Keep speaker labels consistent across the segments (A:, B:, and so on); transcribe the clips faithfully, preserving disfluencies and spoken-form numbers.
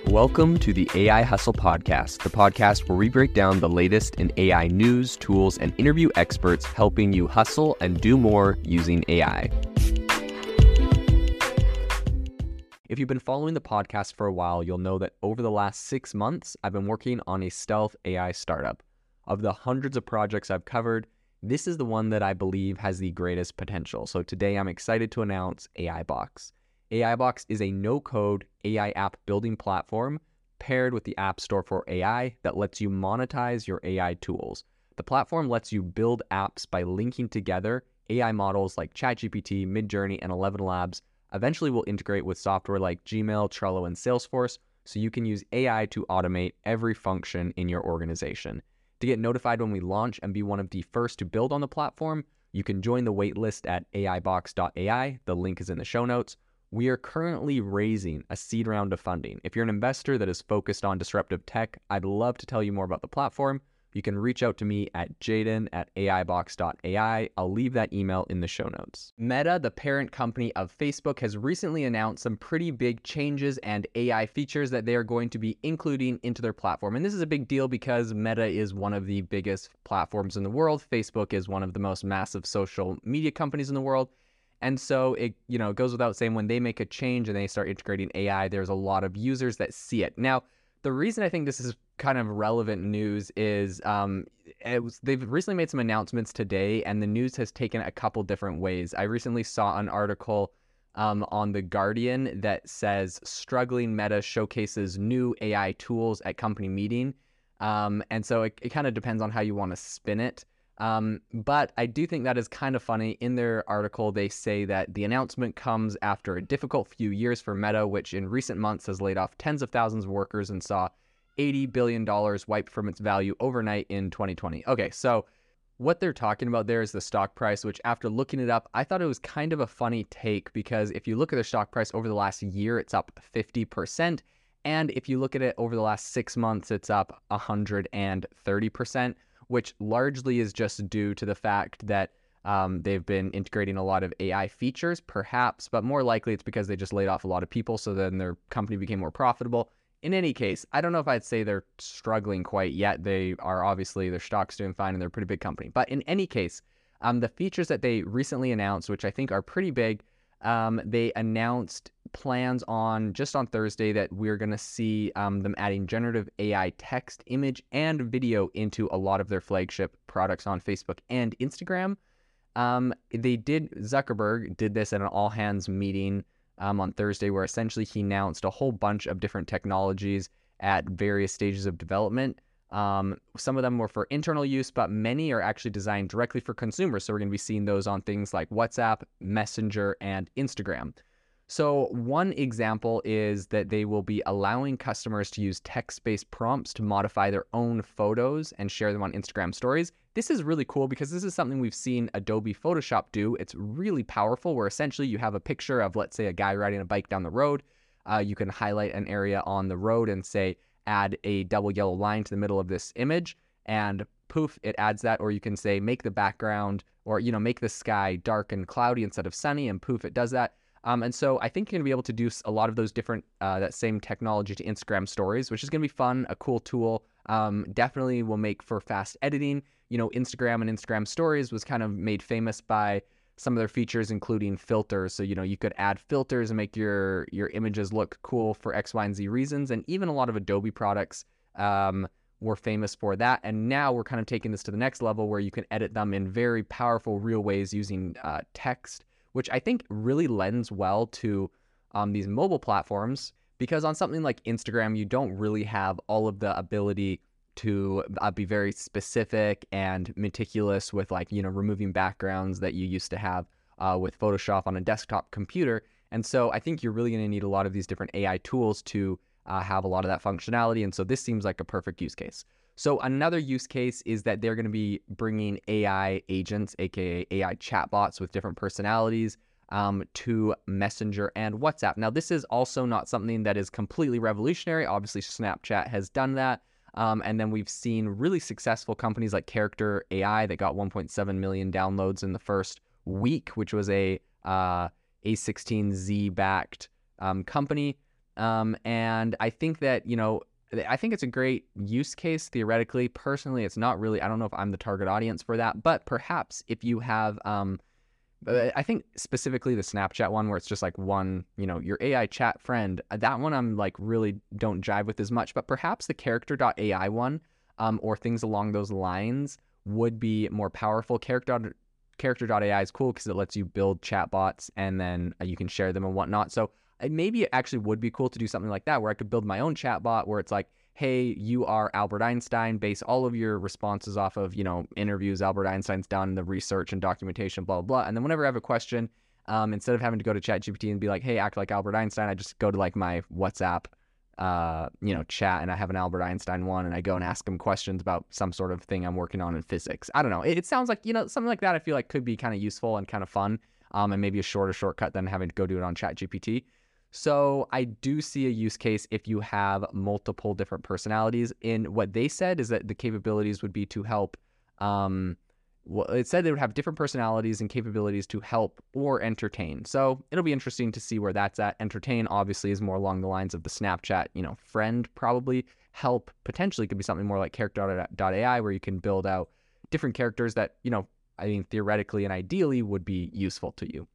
A: Welcome to the A I Hustle Podcast, the podcast where we break down the latest in A I news, tools, and interview experts helping you hustle and do more using A I. If you've been following the podcast for a while, you'll know that over the last six months, I've been working on a stealth A I startup. Of the hundreds of projects I've covered, this is the one that I believe has the greatest potential. So today I'm excited to announce AIBox. AIBox is a no-code A I app building platform paired with the App Store for A I that lets you monetize your A I tools. The platform lets you build apps by linking together A I models like ChatGPT, Midjourney, and Eleven Labs. Eventually will integrate with software like Gmail, Trello, and Salesforce, so you can use A I to automate every function in your organization. To get notified when we launch and be one of the first to build on the platform, you can join the waitlist at A I box dot A I. The link is in the show notes. We are currently raising a seed round of funding. If you're an investor that is focused on disruptive tech, I'd love to tell you more about the platform. You can reach out to me at Jaden at A I box dot A I. I'll leave that email in the show notes. Meta, the parent company of Facebook, has recently announced some pretty big changes and A I features that they are going to be including into their platform. And this is a big deal because Meta is one of the biggest platforms in the world. Facebook is one of the most massive social media companies in the world. And so it, you know, goes without saying, when they make a change and they start integrating A I, there's a lot of users that see it. Now, the reason I think this is kind of relevant news is um, it was, they've recently made some announcements today, and the news has taken a couple different ways. I recently saw an article um, on The Guardian that says struggling Meta showcases new A I tools at company meeting. Um, and so it, it kind of depends on how you want to spin it. Um, but I do think that is kind of funny. In their article, they say that the announcement comes after a difficult few years for Meta, which in recent months has laid off tens of thousands of workers and saw eighty billion dollars wiped from its value overnight in twenty twenty. Okay, so what they're talking about there is the stock price, which after looking it up, I thought it was kind of a funny take, because if you look at their stock price over the last year, it's up fifty percent. And if you look at it over the last six months, it's up one hundred thirty percent. Which largely is just due to the fact that um, they've been integrating a lot of A I features, perhaps, but more likely it's because they just laid off a lot of people, so then their company became more profitable. In any case, I don't know if I'd say they're struggling quite yet. They are obviously, their stock's doing fine and they're a pretty big company. But in any case, um, the features that they recently announced, which I think are pretty big, um, they announced plans on just on Thursday that we're going to see um, them adding generative A I text, image, and video into a lot of their flagship products on Facebook and Instagram. Um, they did, Zuckerberg did this at an all hands meeting um, on Thursday, where essentially he announced a whole bunch of different technologies at various stages of development. Um, some of them were for internal use, but many are actually designed directly for consumers. So we're going to be seeing those on things like WhatsApp, Messenger, and Instagram. So one example is that they will be allowing customers to use text-based prompts to modify their own photos and share them on Instagram stories. This is really cool because this is something we've seen Adobe Photoshop do. It's really powerful, where essentially you have a picture of, let's say, a guy riding a bike down the road. Uh, you can highlight an area on the road and say, add a double yellow line to the middle of this image, and poof, it adds that. Or you can say, make the background, or, you know, make the sky dark and cloudy instead of sunny, and poof, it does that. Um, and so I think you're going to be able to do a lot of those different, uh, that same technology to Instagram stories, which is going to be fun, a cool tool. Um, definitely will make for fast editing. You know, Instagram and Instagram stories was kind of made famous by some of their features, including filters. So, you know, you could add filters and make your, your images look cool for X, Y, and Z reasons. And even a lot of Adobe products um, were famous for that. And now we're kind of taking this to the next level, where you can edit them in very powerful, real ways using uh, text, which I think really lends well to um, these mobile platforms, because on something like Instagram, you don't really have all of the ability to uh, be very specific and meticulous with, like, you know, removing backgrounds that you used to have uh, with Photoshop on a desktop computer. And so I think you're really going to need a lot of these different A I tools to uh, have a lot of that functionality. And so this seems like a perfect use case. So another use case is that they're going to be bringing A I agents, aka A I chatbots with different personalities, um, to Messenger and WhatsApp. Now, this is also not something that is completely revolutionary. Obviously, Snapchat has done that. Um, and then we've seen really successful companies like Character A I that got one point seven million downloads in the first week, which was a uh, A sixteen Z backed um, company. Um, and I think that, you know, I think it's a great use case theoretically. Personally, it's not really, I don't know if I'm the target audience for that, but perhaps if you have, um, uh, I think specifically the Snapchat one where it's just like one, you know, your A I chat friend, uh, that one I'm like really don't jive with as much, but perhaps the character dot A I one, um, or things along those lines would be more powerful. Character character dot A I is cool because it lets you build chatbots and then uh, you can share them and whatnot. So uh, maybe it actually would be cool to do something like that where I could build my own chatbot where it's like, hey, you are Albert Einstein, base all of your responses off of, you know, interviews Albert Einstein's done, the research and documentation, blah, blah, blah. And then whenever I have a question, um, instead of having to go to ChatGPT and be like, hey, act like Albert Einstein, I just go to like my WhatsApp, uh, you know, chat, and I have an Albert Einstein one, and I go and ask him questions about some sort of thing I'm working on in physics. I don't know. It, it sounds like, you know, something like that I feel like could be kind of useful and kind of fun, um, and maybe a shorter shortcut than having to go do it on ChatGPT. So I do see a use case if you have multiple different personalities. In what they said is that the capabilities would be to help, um, well, it said they would have different personalities and capabilities to help or entertain. So it'll be interesting to see where that's at. Entertain obviously is more along the lines of the Snapchat, you know, friend probably. Help potentially could be something more like character dot A I where you can build out different characters that, you know, I mean, theoretically and ideally would be useful to you.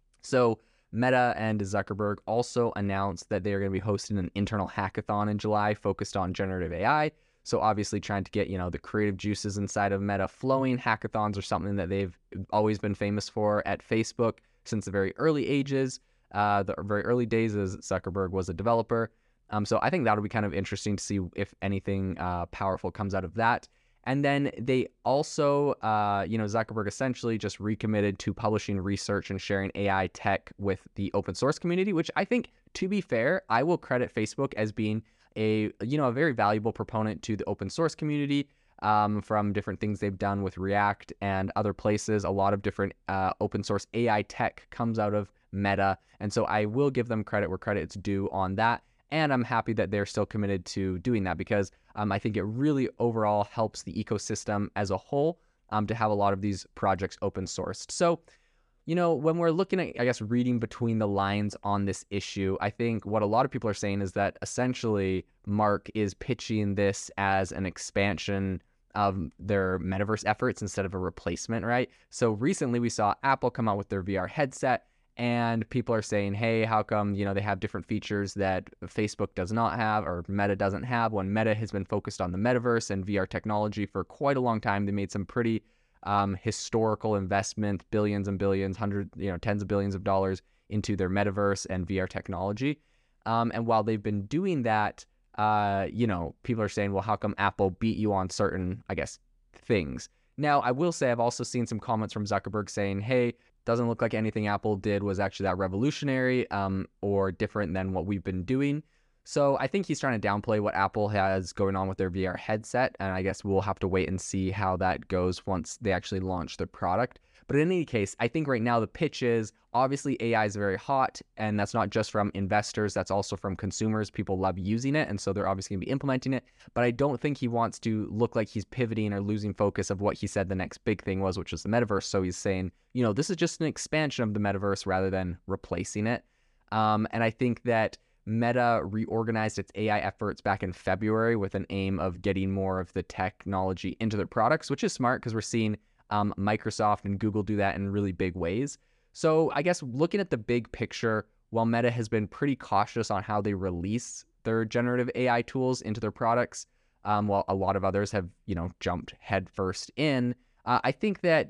A: So Meta and Zuckerberg also announced that they are going to be hosting an internal hackathon in July focused on generative A I. So obviously trying to get, you know, the creative juices inside of Meta flowing. Hackathons are something that they've always been famous for at Facebook since the very early ages, uh, the very early days as Zuckerberg was a developer. Um, so I think that'll be kind of interesting to see if anything uh, powerful comes out of that. And then they also, uh, you know, Zuckerberg essentially just recommitted to publishing research and sharing A I tech with the open source community, which I think, to be fair, I will credit Facebook as being a, you know, a very valuable proponent to the open source community, um, from different things they've done with React and other places. A lot of different uh, open source A I tech comes out of Meta. And so I will give them credit where credit's due on that. And I'm happy that they're still committed to doing that because um, I think it really overall helps the ecosystem as a whole um, to have a lot of these projects open sourced. So, you know, when we're looking at, I guess, reading between the lines on this issue, I think what a lot of people are saying is that essentially Mark is pitching this as an expansion of their metaverse efforts instead of a replacement, right? So recently we saw Apple come out with their V R headset. And people are saying, hey, how come, you know, they have different features that Facebook does not have or Meta doesn't have when Meta has been focused on the metaverse and V R technology for quite a long time. They made some pretty um, historical investment, billions and billions, hundreds, you know, tens of billions of dollars into their metaverse and V R technology. Um, and while they've been doing that, uh, you know, people are saying, well, how come Apple beat you on certain, I guess, things? Now, I will say I've also seen some comments from Zuckerberg saying, hey, doesn't look like anything Apple did was actually that revolutionary um, or different than what we've been doing. So I think he's trying to downplay what Apple has going on with their V R headset. And I guess we'll have to wait and see how that goes once they actually launch their product. But in any case, I think right now the pitch is obviously A I is very hot, and that's not just from investors, that's also from consumers. People love using it, and so they're obviously going to be implementing it. But I don't think he wants to look like he's pivoting or losing focus of what he said the next big thing was, which was the metaverse. So he's saying, you know, this is just an expansion of the metaverse rather than replacing it. Um, and I think that Meta reorganized its A I efforts back in February with an aim of getting more of the technology into their products, which is smart because we're seeing Um, Microsoft and Google do that in really big ways. So I guess looking at the big picture, while Meta has been pretty cautious on how they release their generative A I tools into their products, um, while a lot of others have, you know, jumped headfirst in, uh, I think that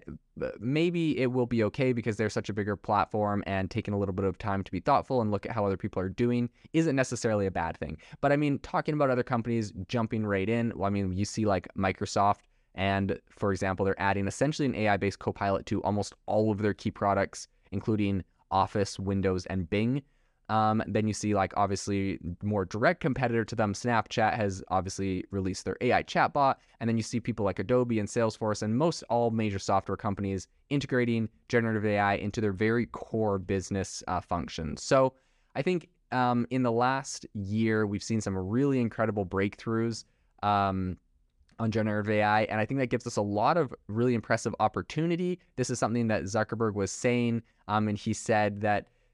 A: maybe it will be okay because they're such a bigger platform, and taking a little bit of time to be thoughtful and look at how other people are doing isn't necessarily a bad thing. But I mean, talking about other companies jumping right in, well, I mean, you see like Microsoft. And for example, they're adding essentially an A I-based Copilot to almost all of their key products, including Office, Windows, and Bing. Um, then you see like obviously more direct competitor to them, Snapchat has obviously released their A I chatbot. And then you see people like Adobe and Salesforce and most all major software companies integrating generative A I into their very core business uh, functions. So I think um, in the last year, we've seen some really incredible breakthroughs Um, on generative A I, and I think that gives us a lot of really impressive opportunity. This is something that Zuckerberg was saying, um, and he said that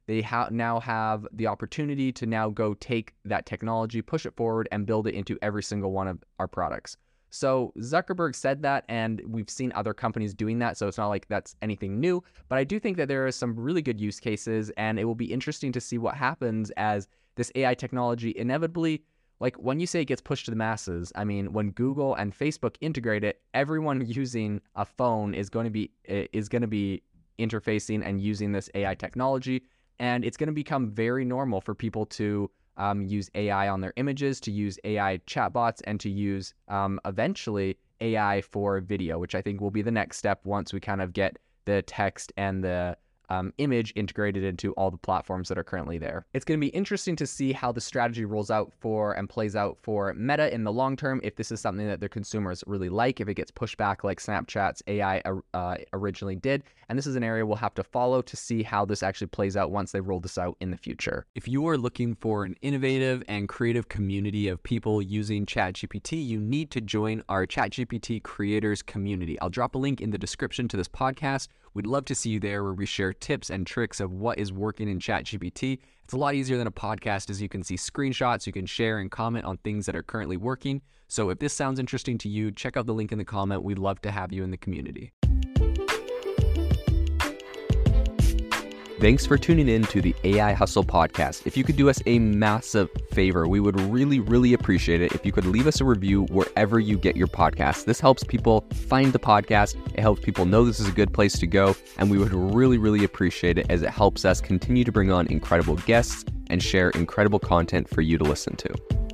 A: they ha- now have the opportunity to now go take that technology, push it forward, and build it into every single one of our products. So Zuckerberg said that, and we've seen other companies doing that, so it's not like that's anything new. But I do think that there are some really good use cases, and it will be interesting to see what happens as this A I technology inevitably, like when you say it gets pushed to the masses, I mean, when Google and Facebook integrate it, everyone using a phone is going to be is going to be interfacing and using this A I technology, and it's going to become very normal for people to Um, use A I on their images, to use A I chatbots, and to use um, eventually A I for video, which I think will be the next step once we kind of get the text and the um, image integrated into all the platforms that are currently there. It's going to be interesting to see how the strategy rolls out for and plays out for Meta in the long term, if this is something that their consumers really like, if it gets pushed back like Snapchat's A I uh, originally did. And this is an area we'll have to follow to see how this actually plays out once they roll this out in the future.
B: If you are looking for an innovative and creative community of people using ChatGPT, you need to join our ChatGPT creators community. I'll drop a link in the description to this podcast. We'd love to see you there, where we share tips and tricks of what is working in ChatGPT. It's a lot easier than a podcast, as you can see screenshots, you can share and comment on things that are currently working. So if this sounds interesting to you, check out the link in the comment. We'd love to have you in the community.
A: Thanks for tuning in to the A I Hustle podcast. If you could do us a massive favor, we would really, really appreciate it if you could leave us a review wherever you get your podcasts. This helps people find the podcast. It helps people know this is a good place to go. And we would really, really appreciate it, as it helps us continue to bring on incredible guests and share incredible content for you to listen to.